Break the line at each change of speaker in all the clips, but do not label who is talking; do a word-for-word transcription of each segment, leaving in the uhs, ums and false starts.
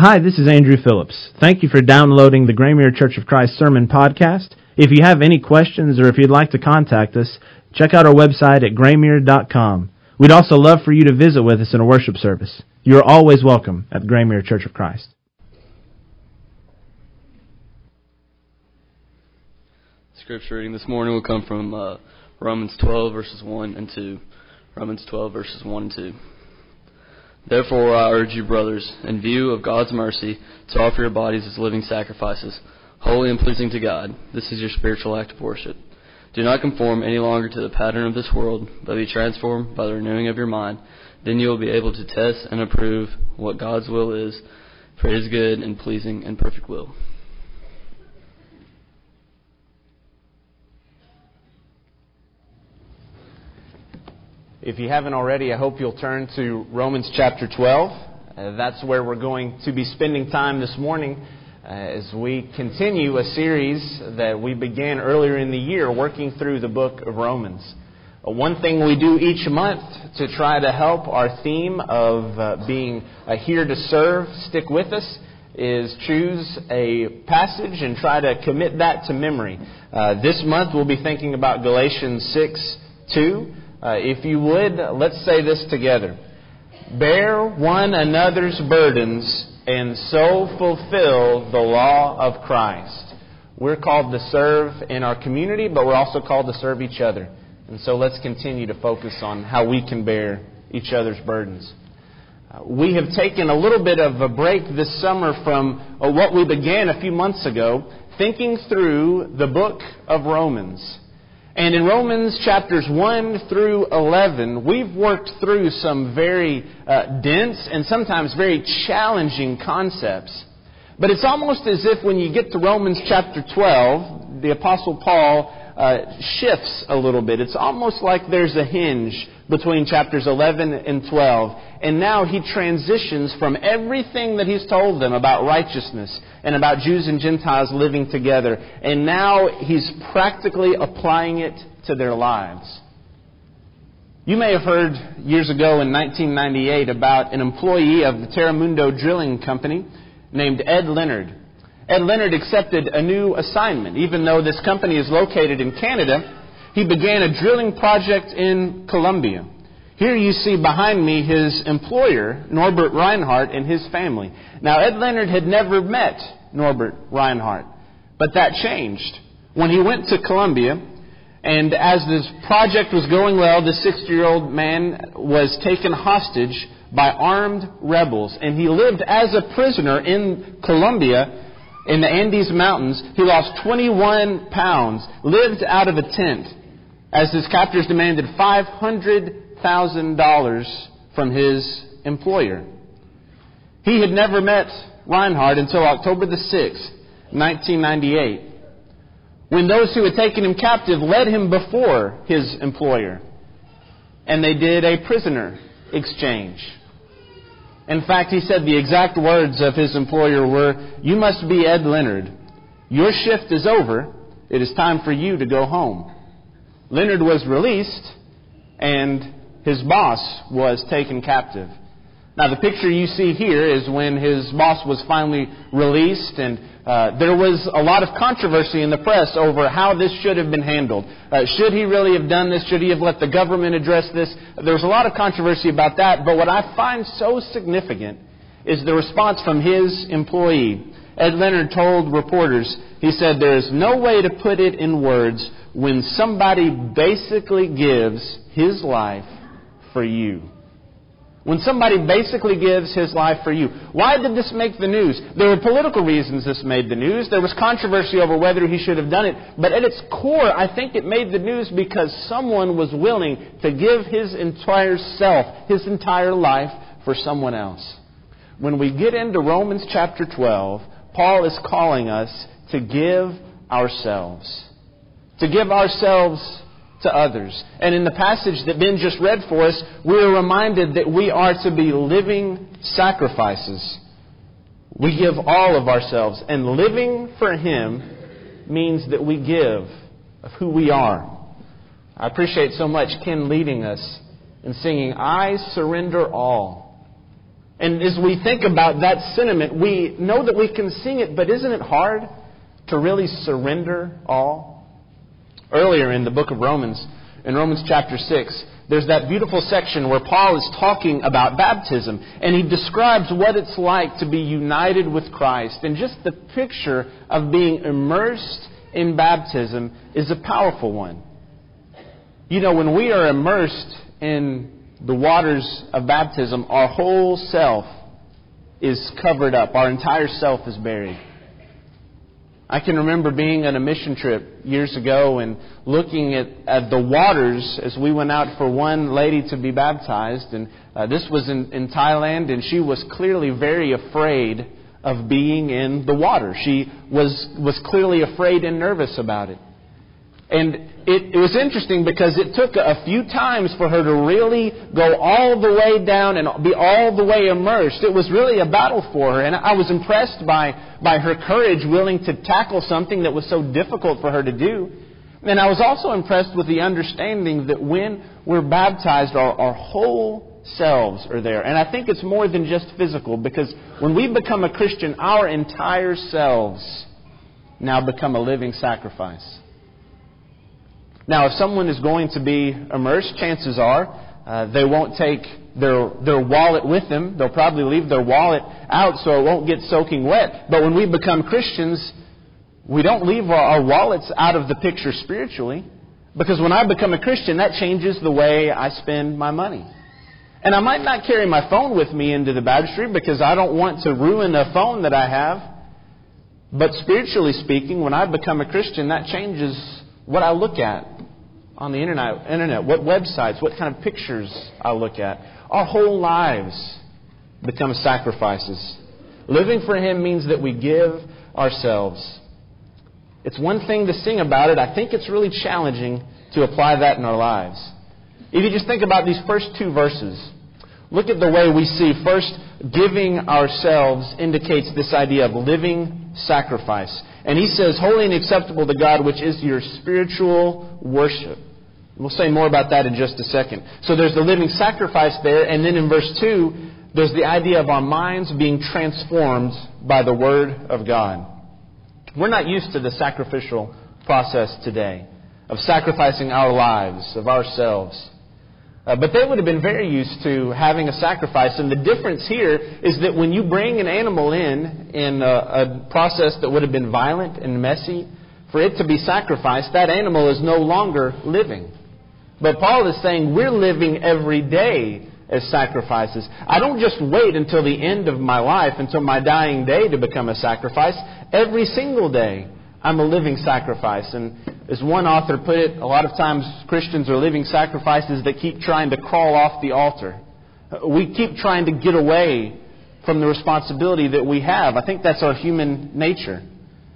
Hi, this is Andrew Phillips. Thank you for downloading the Graymere Church of Christ Sermon Podcast. If you have any questions or if you'd like to contact us, check out our website at graymere dot com. We'd also love for you to visit with us in a worship service. You are always welcome at the Graymere Church of Christ.
Scripture reading this morning will come from uh, Romans twelve, verses one and two. Romans twelve, verses one and two. Therefore I urge you, brothers, in view of God's mercy, to offer your bodies as living sacrifices, holy and pleasing to God. This is your spiritual act of worship. Do not conform any longer to the pattern of this world, but be transformed by the renewing of your mind. Then you will be able to test and approve what God's will is, for His good and pleasing and perfect will.
If you haven't already, I hope you'll turn to Romans chapter twelve. Uh, that's where we're going to be spending time this morning uh, as we continue a series that we began earlier in the year working through the book of Romans. Uh, one thing we do each month to try to help our theme of uh, being uh, here to serve stick with us is choose a passage and try to commit that to memory. Uh, this month we'll be thinking about Galatians six two. Uh, if you would, let's say this together. Bear one another's burdens and so fulfill the law of Christ. We're called to serve in our community, but we're also called to serve each other. And so let's continue to focus on how we can bear each other's burdens. Uh, we have taken a little bit of a break this summer from uh, what we began a few months ago, thinking through the book of Romans. And in Romans chapters one through eleven, we've worked through some very uh, dense and sometimes very challenging concepts. But it's almost as if when you get to Romans chapter twelve, the Apostle Paul uh, shifts a little bit. It's almost like there's a hinge between chapters eleven and twelve. And now he transitions from everything that he's told them about righteousness and about Jews and Gentiles living together. And now he's practically applying it to their lives. You may have heard years ago in nineteen ninety-eight about an employee of the Terramundo Drilling Company named Ed Leonard. Ed Leonard accepted a new assignment. Even though this company is located in Canada, he began a drilling project in Colombia. Here you see behind me his employer, Norbert Reinhardt, and his family. Now, Ed Leonard had never met Norbert Reinhardt, but that changed when he went to Colombia. And as this project was going well, the sixty-year-old man was taken hostage by armed rebels. And he lived as a prisoner in Colombia in the Andes Mountains. He lost twenty-one pounds, lived out of a tent, as his captors demanded five hundred thousand dollars from his employer. He had never met Reinhardt until October the sixth, nineteen ninety-eight, when those who had taken him captive led him before his employer, and they did a prisoner exchange. In fact, he said the exact words of his employer were, "You must be Ed Leonard. Your shift is over. It is time for you to go home." Leonard was released, and his boss was taken captive. Now, the picture you see here is when his boss was finally released, and uh, there was a lot of controversy in the press over how this should have been handled. Uh, should he really have done this? Should he have let the government address this? There was a lot of controversy about that, but what I find so significant is the response from his employee. Ed Leonard told reporters, he said, "There is no way to put it in words when somebody basically gives his life for you." When somebody basically gives his life for you. Why did this make the news? There were political reasons this made the news. There was controversy over whether he should have done it. But at its core, I think it made the news because someone was willing to give his entire self, his entire life, for someone else. When we get into Romans chapter twelve, Paul is calling us to give ourselves. To give ourselves to others. And in the passage that Ben just read for us, we are reminded that we are to be living sacrifices. We give all of ourselves. And living for Him means that we give of who we are. I appreciate so much Ken leading us in singing, "I surrender all." And as we think about that sentiment, we know that we can sing it, but isn't it hard to really surrender all? Earlier in the book of Romans, in Romans chapter six, there's that beautiful section where Paul is talking about baptism, and he describes what it's like to be united with Christ. And just the picture of being immersed in baptism is a powerful one. You know, when we are immersed in the waters of baptism, our whole self is covered up. Our entire self is buried. I can remember being on a mission trip years ago and looking at, at the waters as we went out for one lady to be baptized. And uh, this was in, in Thailand, and she was clearly very afraid of being in the water. She was, was clearly afraid and nervous about it. And it, it was interesting because it took a few times for her to really go all the way down and be all the way immersed. It was really a battle for her. And I was impressed by, by her courage, willing to tackle something that was so difficult for her to do. And I was also impressed with the understanding that when we're baptized, our, our whole selves are there. And I think it's more than just physical, because when we become a Christian, our entire selves now become a living sacrifice. Now, if someone is going to be immersed, chances are uh, they won't take their their wallet with them. They'll probably leave their wallet out so it won't get soaking wet. But when we become Christians, we don't leave our, our wallets out of the picture spiritually. Because when I become a Christian, that changes the way I spend my money. And I might not carry my phone with me into the baptistry because I don't want to ruin a phone that I have. But spiritually speaking, when I become a Christian, that changes what I look at on the internet, internet, what websites, what kind of pictures I look at. Our whole lives become sacrifices. Living for Him means that we give ourselves. It's one thing to sing about it. I think it's really challenging to apply that in our lives. If you just think about these first two verses, look at the way we see first giving ourselves indicates this idea of living sacrifice. And he says, holy and acceptable to God, which is your spiritual worship. We'll say more about that in just a second. So there's the living sacrifice there. And then in verse two, there's the idea of our minds being transformed by the Word of God. We're not used to the sacrificial process today of sacrificing our lives, of ourselves. Uh, but they would have been very used to having a sacrifice. And the difference here is that when you bring an animal in, in a, a process that would have been violent and messy, for it to be sacrificed, that animal is no longer living. But Paul is saying we're living every day as sacrifices. I don't just wait until the end of my life, until my dying day to become a sacrifice. Every single day I'm a living sacrifice. And as one author put it, a lot of times Christians are living sacrifices that keep trying to crawl off the altar. We keep trying to get away from the responsibility that we have. I think that's our human nature.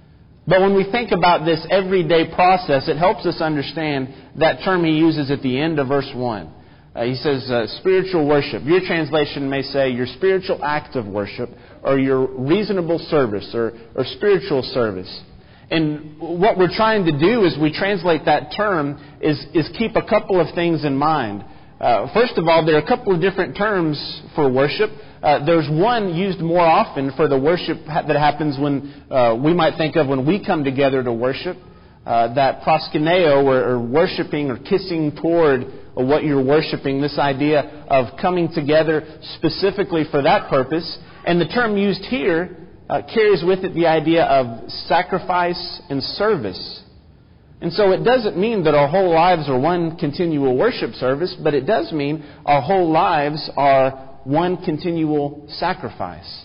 But when we think about this everyday process, it helps us understand that term he uses at the end of verse one. Uh, he says uh, spiritual worship. Your translation may say your spiritual act of worship, or your reasonable service, or, or spiritual service. And what we're trying to do as we translate that term is, is keep a couple of things in mind. Uh, first of all, there are a couple of different terms for worship. Uh, there's one used more often for the worship ha- that happens when uh, we might think of when we come together to worship. Uh, that proskuneo, or, or worshiping or kissing toward what you're worshiping, this idea of coming together specifically for that purpose. And the term used here uh, carries with it the idea of sacrifice and service. And so it doesn't mean that our whole lives are one continual worship service, but it does mean our whole lives are one continual sacrifice.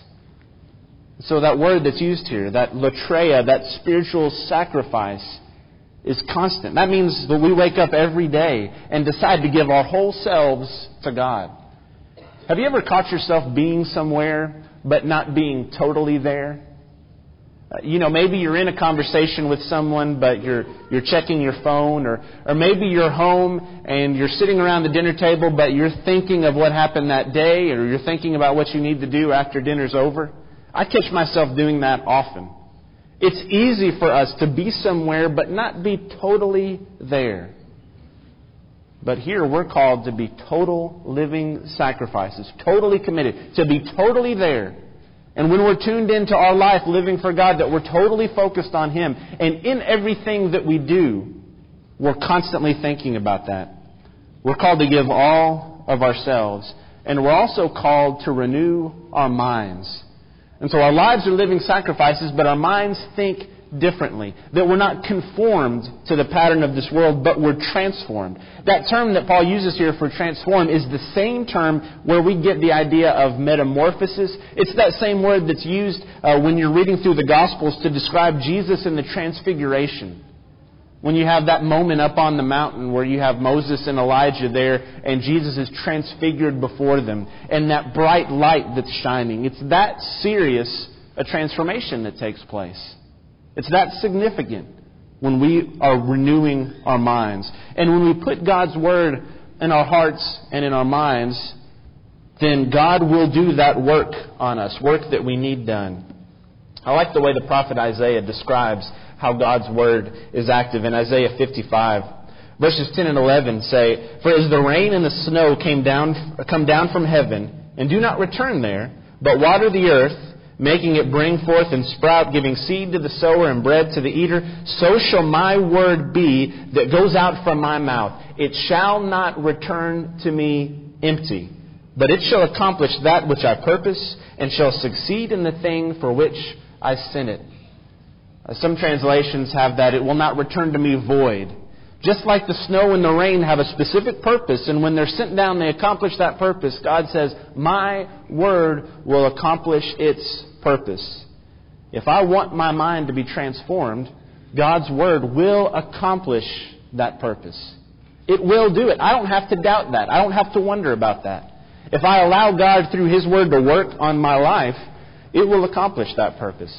So that word that's used here, that latreia, that spiritual sacrifice, is constant. That means that we wake up every day and decide to give our whole selves to God. Have you ever caught yourself being somewhere but not being totally there? Uh, you know, maybe you're in a conversation with someone, but you're you're checking your phone, or or maybe you're home and you're sitting around the dinner table, but you're thinking of what happened that day, or you're thinking about what you need to do after dinner's over. I catch myself doing that often. It's easy for us to be somewhere but not be totally there. But here we're called to be total living sacrifices, totally committed, to be totally there. And when we're tuned into our life living for God, that we're totally focused on Him. And in everything that we do, we're constantly thinking about that. We're called to give all of ourselves. And we're also called to renew our minds. And so our lives are living sacrifices, but our minds think differently. That we're not conformed to the pattern of this world, but we're transformed. That term that Paul uses here for transform is the same term where we get the idea of metamorphosis. It's that same word that's used uh, when you're reading through the Gospels to describe Jesus in the Transfiguration. When you have that moment up on the mountain where you have Moses and Elijah there and Jesus is transfigured before them and that bright light that's shining. It's that serious a transformation that takes place. It's that significant when we are renewing our minds. And when we put God's Word in our hearts and in our minds, then God will do that work on us, work that we need done. I like the way the prophet Isaiah describes how God's Word is active. In Isaiah fifty-five, verses ten and eleven say, "For as the rain and the snow came down, come down from heaven, and do not return there, but water the earth, making it bring forth and sprout, giving seed to the sower and bread to the eater, so shall my word be that goes out from my mouth. It shall not return to me empty, but it shall accomplish that which I purpose, and shall succeed in the thing for which I sent it." Some translations have that it will not return to me void. Just like the snow and the rain have a specific purpose, and when they're sent down, they accomplish that purpose. God says, my word will accomplish its purpose. If I want my mind to be transformed, God's word will accomplish that purpose. It will do it. I don't have to doubt that. I don't have to wonder about that. If I allow God through His word to work on my life, it will accomplish that purpose.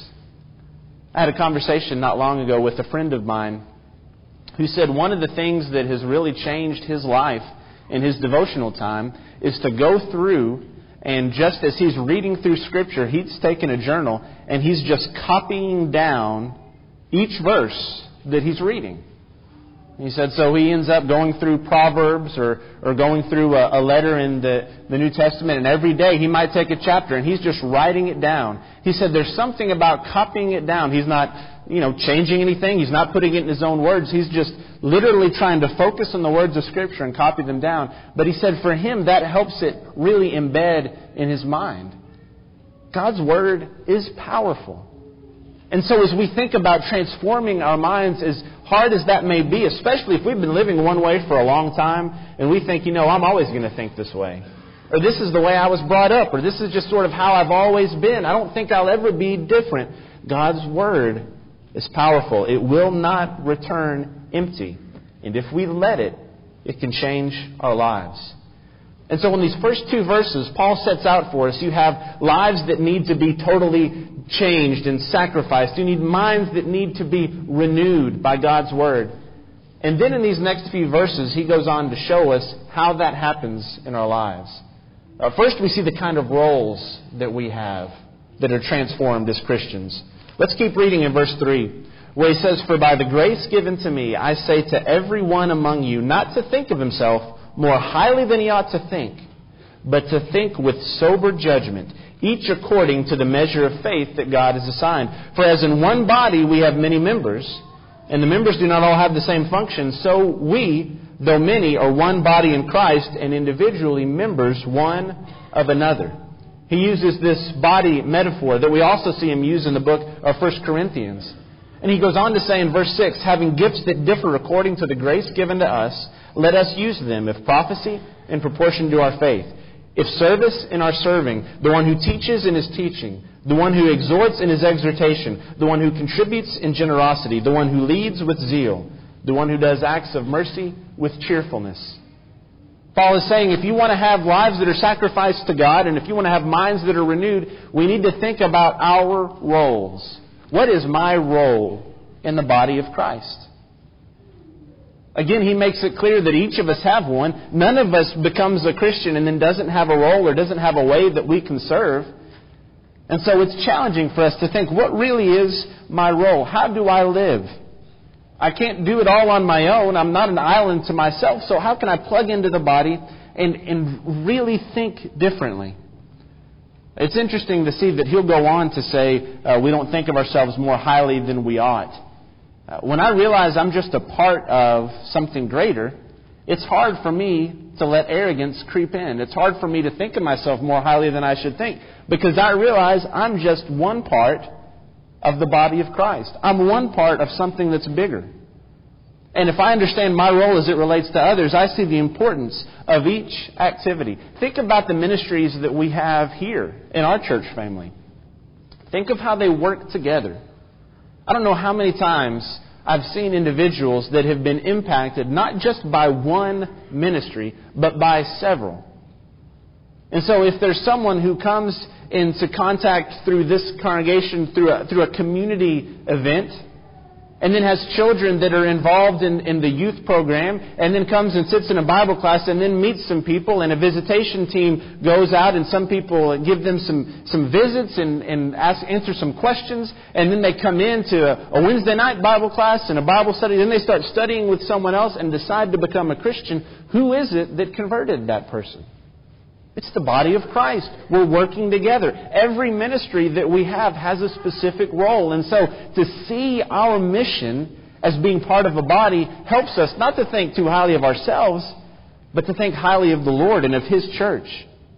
I had a conversation not long ago with a friend of mine who said one of the things that has really changed his life in his devotional time is to go through and just as he's reading through Scripture, he's taken a journal and he's just copying down each verse that he's reading. He said so he ends up going through Proverbs or, or going through a, a letter in the, the New Testament, and every day he might take a chapter and he's just writing it down. He said there's something about copying it down. He's not, you know, changing anything. He's not putting it in his own words. He's just literally trying to focus on the words of Scripture and copy them down. But he said for him that helps it really embed in his mind. God's Word is powerful. And so as we think about transforming our minds, as hard as that may be, especially if we've been living one way for a long time, and we think, you know, I'm always going to think this way. Or this is the way I was brought up. Or this is just sort of how I've always been. I don't think I'll ever be different. God's Word is powerful. It will not return empty. And if we let it, it can change our lives. And so in these first two verses, Paul sets out for us, you have lives that need to be totally changed and sacrificed. You need minds that need to be renewed by God's Word. And then in these next few verses, he goes on to show us how that happens in our lives. Uh, first, we see the kind of roles that we have that are transformed as Christians. Let's keep reading in verse three, where he says, "For by the grace given to me, I say to every one among you, not to think of himself more highly than he ought to think, but to think with sober judgment, each according to the measure of faith that God has assigned. For as in one body we have many members, and the members do not all have the same function, so we, though many, are one body in Christ, and individually members one of another." He uses this body metaphor that we also see him use in the book of First Corinthians. And he goes on to say in verse six, "Having gifts that differ according to the grace given to us, let us use them, if prophecy, in proportion to our faith. If service, in our serving. The one who teaches, in his teaching. The one who exhorts, in his exhortation. The one who contributes, in generosity. The one who leads, with zeal. The one who does acts of mercy, with cheerfulness." Paul is saying if you want to have lives that are sacrificed to God, and if you want to have minds that are renewed, we need to think about our roles. What is my role in the body of Christ? Again, he makes it clear that each of us have one. None of us becomes a Christian and then doesn't have a role or doesn't have a way that we can serve. And so it's challenging for us to think, what really is my role? How do I live? I can't do it all on my own. I'm not an island to myself. So how can I plug into the body and, and really think differently? It's interesting to see that he'll go on to say uh, we don't think of ourselves more highly than we ought. Uh, when I realize I'm just a part of something greater, it's hard for me to let arrogance creep in. It's hard for me to think of myself more highly than I should think, because I realize I'm just one part of the body of Christ. I'm one part of something that's bigger. And if I understand my role as it relates to others, I see the importance of each activity. Think about the ministries that we have here in our church family. Think of how they work together. I don't know how many times I've seen individuals that have been impacted not just by one ministry, but by several. And so if there's someone who comes into contact through this congregation, through a, through a community event, and then has children that are involved in, in the youth program, and then comes and sits in a Bible class, and then meets some people, and a visitation team goes out, and some people give them some, some visits and, and ask, answer some questions, and then they come into a, a Wednesday night Bible class and a Bible study, then they start studying with someone else and decide to become a Christian. Who is it that converted that person? It's the body of Christ. We're working together. Every ministry that we have has a specific role. And so to see our mission as being part of a body helps us not to think too highly of ourselves, but to think highly of the Lord and of His church.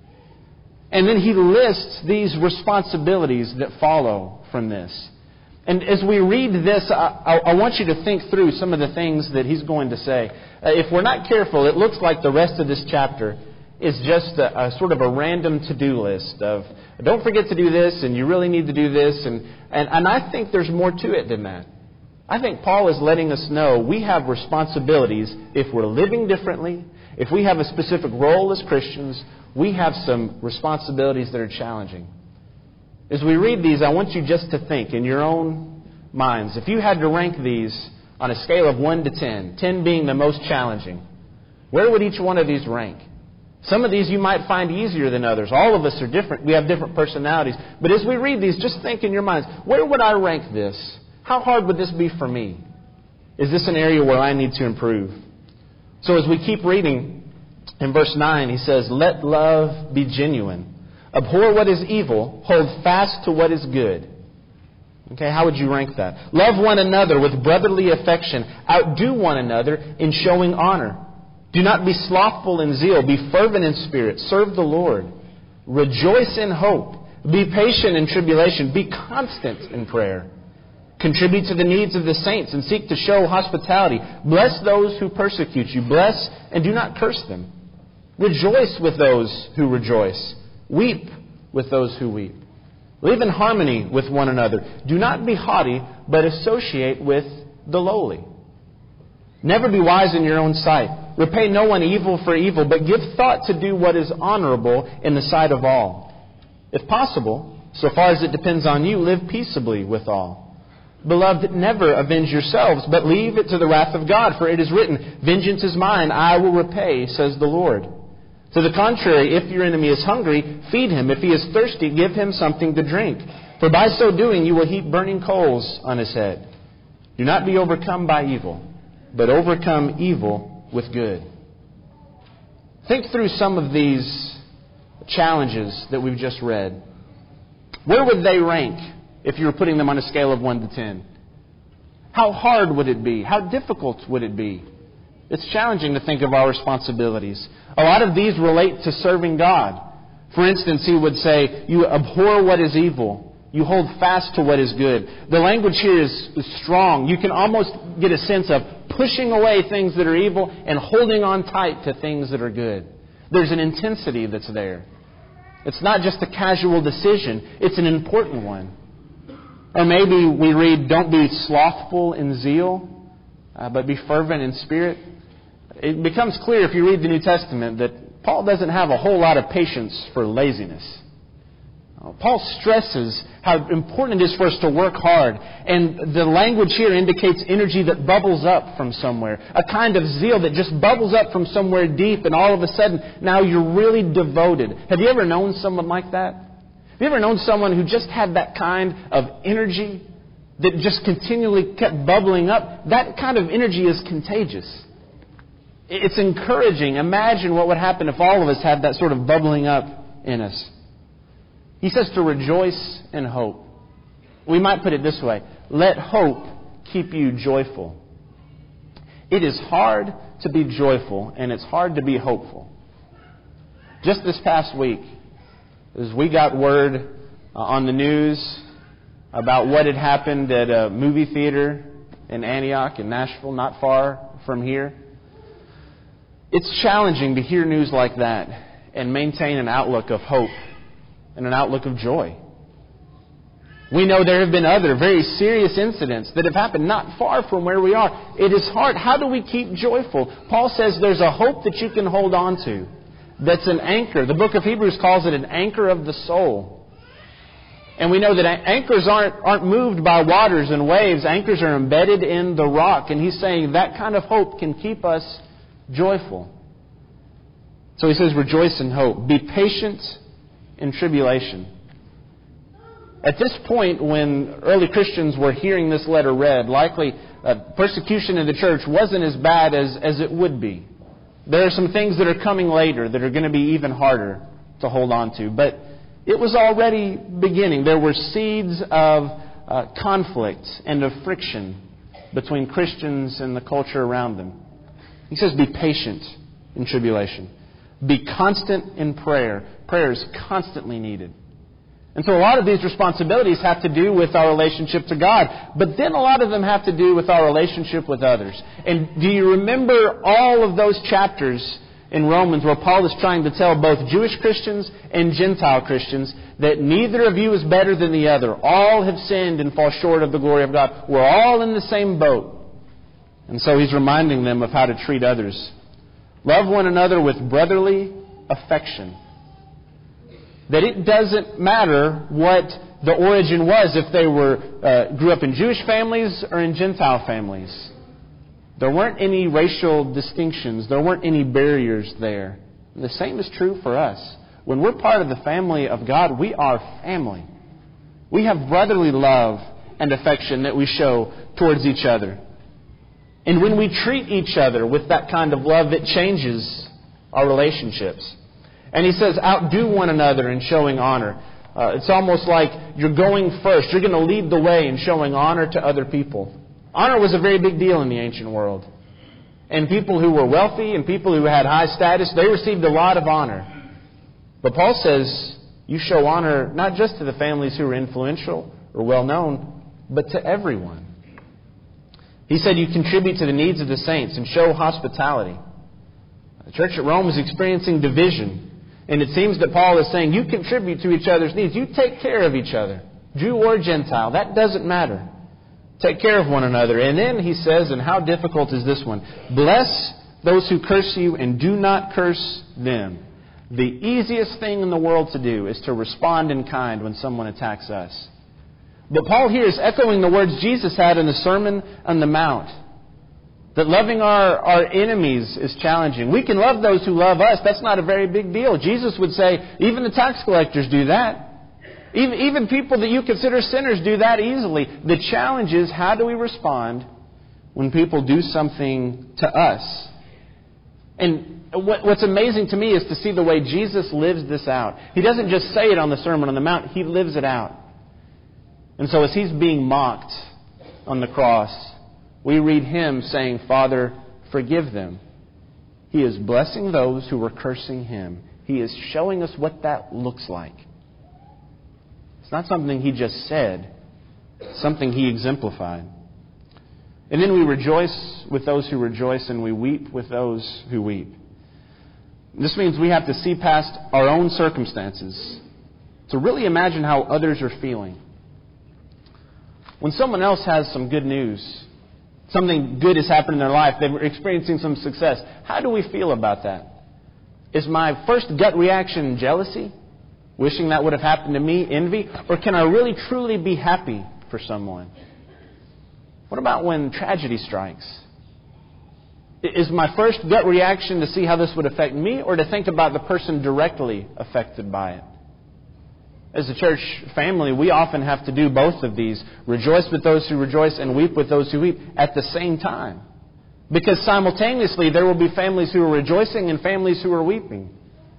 And then He lists these responsibilities that follow from this. And as we read this, I, I, I want you to think through some of the things that He's going to say. Uh, if we're not careful, it looks like the rest of this chapter is just a, a sort of a random to-do list of, don't forget to do this, and you really need to do this. And, and, and I think there's more to it than that. I think Paul is letting us know we have responsibilities if we're living differently, if we have a specific role as Christians, we have some responsibilities that are challenging. As we read these, I want you just to think in your own minds. If you had to rank these on a scale of one to ten, ten being the most challenging, where would each one of these rank? Some of these you might find easier than others. All of us are different. We have different personalities. But as we read these, just think in your minds, where would I rank this? How hard would this be for me? Is this an area where I need to improve? So as we keep reading, in verse nine, he says, let love be genuine. Abhor what is evil. Hold fast to what is good. Okay, how would you rank that? Love one another with brotherly affection. Outdo one another in showing honor. Do not be slothful in zeal. Be fervent in spirit. Serve the Lord. Rejoice in hope. Be patient in tribulation. Be constant in prayer. Contribute to the needs of the saints and seek to show hospitality. Bless those who persecute you. Bless and do not curse them. Rejoice with those who rejoice. Weep with those who weep. Live in harmony with one another. Do not be haughty, but associate with the lowly. Never be wise in your own sight. Repay no one evil for evil, but give thought to do what is honorable in the sight of all. If possible, so far as it depends on you, live peaceably with all. Beloved, never avenge yourselves, but leave it to the wrath of God, for it is written, vengeance is mine, I will repay, says the Lord. To the contrary, if your enemy is hungry, feed him. If he is thirsty, give him something to drink. For by so doing, you will heap burning coals on his head. Do not be overcome by evil, but overcome evil with good. Think through some of these challenges that we've just read. Where would they rank if you were putting them on a scale of one to ten? How hard would it be? How difficult would it be? It's challenging to think of our responsibilities. A lot of these relate to serving God. For instance, he would say, you abhor what is evil. You hold fast to what is good. The language here is, is strong. You can almost get a sense of pushing away things that are evil and holding on tight to things that are good. There's an intensity that's there. It's not just a casual decision. It's an important one. Or maybe we read, don't be slothful in zeal, uh, but be fervent in spirit. It becomes clear if you read the New Testament that Paul doesn't have a whole lot of patience for laziness. Paul stresses how important it is for us to work hard. And the language here indicates energy that bubbles up from somewhere. A kind of zeal that just bubbles up from somewhere deep, and all of a sudden, now you're really devoted. Have you ever known someone like that? Have you ever known someone who just had that kind of energy that just continually kept bubbling up, that kind of energy is contagious. It's encouraging. Imagine what would happen if all of us had that sort of bubbling up in us. He says to rejoice in hope. We might put it this way. Let hope keep you joyful. It is hard to be joyful, and it's hard to be hopeful. Just this past week, as we got word uh, on the news about what had happened at a movie theater in Antioch, in Nashville, not far from here, it's challenging to hear news like that and maintain an outlook of hope and an outlook of joy. We know there have been other very serious incidents that have happened not far from where we are. It is hard. How do we keep joyful? Paul says there's a hope that you can hold on to. That's an anchor. The book of Hebrews calls it an anchor of the soul. And we know that anchors aren't, aren't moved by waters and waves. Anchors are embedded in the rock. And he's saying that kind of hope can keep us joyful. So he says, rejoice in hope. Be patient in tribulation. At this point, when early Christians were hearing this letter read, likely uh, persecution in the church wasn't as bad as, as it would be. There are some things that are coming later that are going to be even harder to hold on to. But it was already beginning. There were seeds of uh, conflict and of friction between Christians and the culture around them. He says, be patient in tribulation. Be constant in prayer. Prayer is constantly needed. And so a lot of these responsibilities have to do with our relationship to God. But then a lot of them have to do with our relationship with others. And do you remember all of those chapters in Romans where Paul is trying to tell both Jewish Christians and Gentile Christians that neither of you is better than the other. All have sinned and fall short of the glory of God. We're all in the same boat. And so he's reminding them of how to treat others. Love one another with brotherly affection. That it doesn't matter what the origin was, if they were uh, grew up in Jewish families or in Gentile families. There weren't any racial distinctions. There weren't any barriers there. And the same is true for us. When we're part of the family of God, we are family. We have brotherly love and affection that we show towards each other. And when we treat each other with that kind of love, it changes our relationships. And he says, outdo one another in showing honor. Uh, it's almost like you're going first. You're going to lead the way in showing honor to other people. Honor was a very big deal in the ancient world. And people who were wealthy and people who had high status, they received a lot of honor. But Paul says you show honor not just to the families who are influential or well-known, but to everyone. He said you contribute to the needs of the saints and show hospitality. The church at Rome is experiencing division. And it seems that Paul is saying you contribute to each other's needs. You take care of each other, Jew or Gentile. That doesn't matter. Take care of one another. And then he says, and how difficult is this one? Bless those who curse you and do not curse them. The easiest thing in the world to do is to respond in kind when someone attacks us. But Paul here is echoing the words Jesus had in the Sermon on the Mount. That loving our, our enemies is challenging. We can love those who love us. That's not a very big deal. Jesus would say, even the tax collectors do that. Even, even people that you consider sinners do that easily. The challenge is, how do we respond when people do something to us? And what, what's amazing to me is to see the way Jesus lives this out. He doesn't just say it on the Sermon on the Mount. He lives it out. And so as He's being mocked on the cross, we read Him saying, Father, forgive them. He is blessing those who were cursing Him. He is showing us what that looks like. It's not something He just said. It's something He exemplified. And then we rejoice with those who rejoice and we weep with those who weep. This means we have to see past our own circumstances to really imagine how others are feeling. When someone else has some good news, something good has happened in their life, they're experiencing some success, how do we feel about that? Is my first gut reaction jealousy? Wishing that would have happened to me? Envy? Or can I really truly be happy for someone? What about when tragedy strikes? Is my first gut reaction to see how this would affect me or to think about the person directly affected by it? As a church family, we often have to do both of these. Rejoice with those who rejoice and weep with those who weep at the same time. Because simultaneously there will be families who are rejoicing and families who are weeping.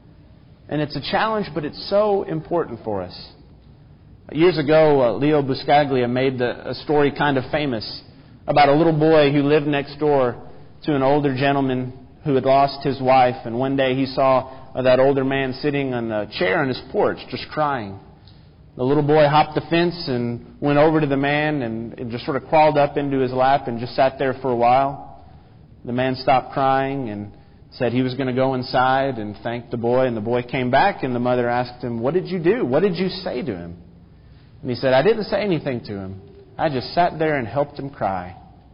And it's a challenge, but it's so important for us. Years ago, uh, Leo Buscaglia made the, a story kind of famous about a little boy who lived next door to an older gentleman who had lost his wife. And one day he saw uh, that older man sitting on a chair on his porch just crying. The little boy hopped the fence and went over to the man and, and just sort of crawled up into his lap and just sat there for a while. The man stopped crying and said he was going to go inside and thank the boy. And the boy came back and the mother asked him, "What did you do? What did you say to him?" And he said, "I didn't say anything to him. I just sat there and helped him cry."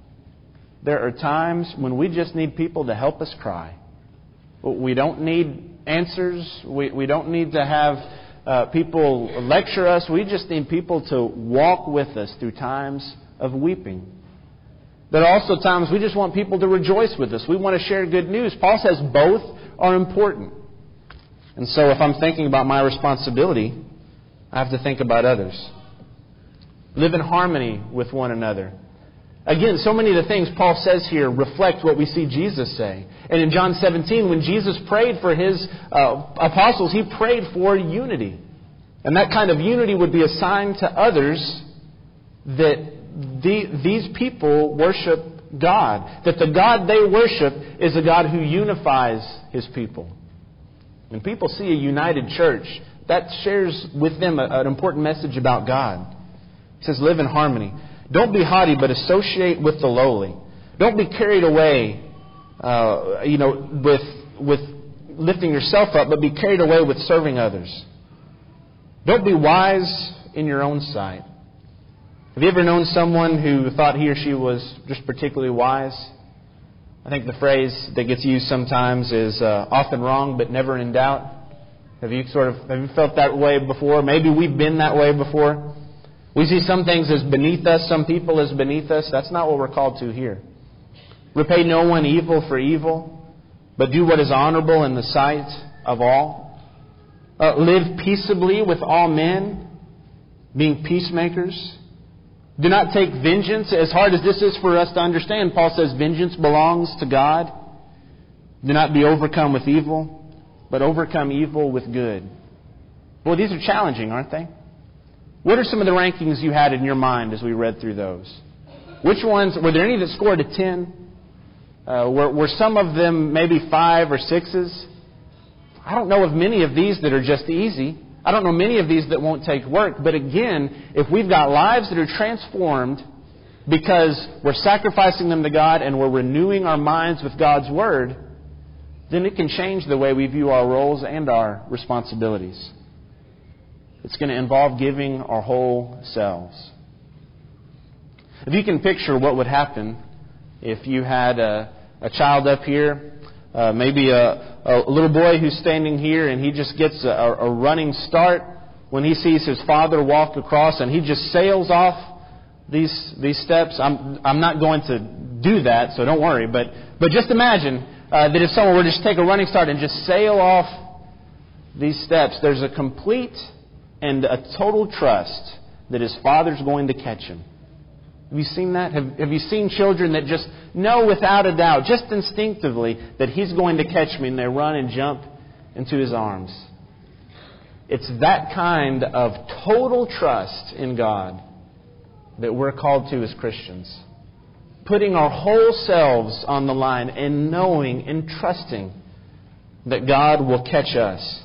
There are times when we just need people to help us cry. We don't need answers. We, we don't need to have uh, people lecture us. We just need people to walk with us through times of weeping. There are also times we just want people to rejoice with us. We want to share good news. Paul says both are important. And so if I'm thinking about my responsibility, I have to think about others. Live in harmony with one another. Again, so many of the things Paul says here reflect what we see Jesus say. And in John seventeen, when Jesus prayed for His uh, apostles, He prayed for unity. And that kind of unity would be a sign to others that the, these people worship God. That the God they worship is a God who unifies His people. When people see a united church, that shares with them a, an important message about God. He says, live in harmony. Don't be haughty, but associate with the lowly. Don't be carried away, uh, you know, with with lifting yourself up, but be carried away with serving others. Don't be wise in your own sight. Have you ever known someone who thought he or she was just particularly wise? I think the phrase that gets used sometimes is uh, often wrong, but never in doubt. Have you sort of have you felt that way before? Maybe we've been that way before. We see some things as beneath us, some people as beneath us. That's not what we're called to here. Repay no one evil for evil, but do what is honorable in the sight of all. Uh, live peaceably with all men, being peacemakers. Do not take vengeance. As hard as this is for us to understand, Paul says vengeance belongs to God. Do not be overcome with evil, but overcome evil with good. Boy, these are challenging, aren't they? What are some of the rankings you had in your mind as we read through those? Which ones, were there any that scored a ten? Uh, were, were some of them maybe five or sixes? I don't know of many of these that are just easy. I don't know many of these that won't take work. But again, if we've got lives that are transformed because we're sacrificing them to God and we're renewing our minds with God's Word, then it can change the way we view our roles and our responsibilities. It's going to involve giving our whole selves. If you can picture what would happen if you had a, a child up here, uh, maybe a, a little boy who's standing here and he just gets a, a running start when he sees his father walk across and he just sails off these these steps. I'm I'm not going to do that, so don't worry. But but just imagine uh, that if someone were to just take a running start and just sail off these steps, there's a complete and a total trust that his father's going to catch him. Have you seen that? Have, have you seen children that just know without a doubt, just instinctively, that he's going to catch me, and they run and jump into his arms? It's that kind of total trust in God that we're called to as Christians. Putting our whole selves on the line and knowing and trusting that God will catch us.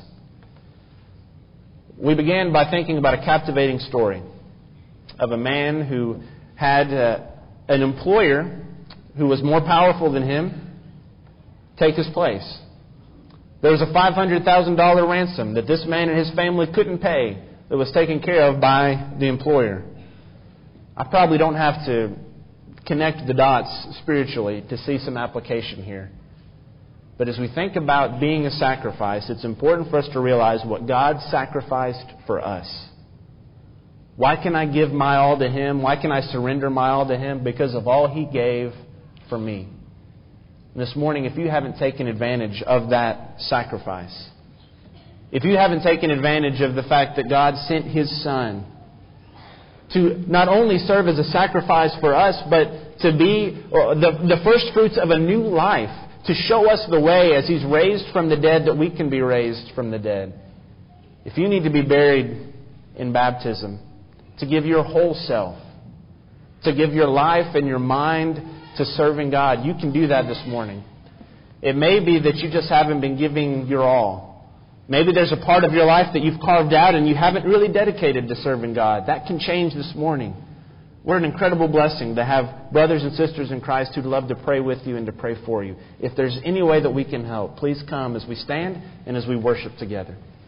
We began by thinking about a captivating story of a man who had uh, an employer who was more powerful than him take his place. There was a five hundred thousand dollars ransom that this man and his family couldn't pay that was taken care of by the employer. I probably don't have to connect the dots spiritually to see some application here. But as we think about being a sacrifice, it's important for us to realize what God sacrificed for us. Why can I give my all to Him? Why can I surrender my all to Him? Because of all He gave for me. And this morning, if you haven't taken advantage of that sacrifice, If you haven't taken advantage of the fact that God sent His Son to not only serve as a sacrifice for us, but to be the, the first fruits of a new life, to show us the way as He's raised from the dead that we can be raised from the dead. If you need to be buried in baptism, to give your whole self, to give your life and your mind to serving God, you can do that this morning. It may be that you just haven't been giving your all. Maybe there's a part of your life that you've carved out and you haven't really dedicated to serving God. That can change this morning. We're an incredible blessing to have brothers and sisters in Christ who'd love to pray with you and to pray for you. If there's any way that we can help, please come as we stand and as we worship together.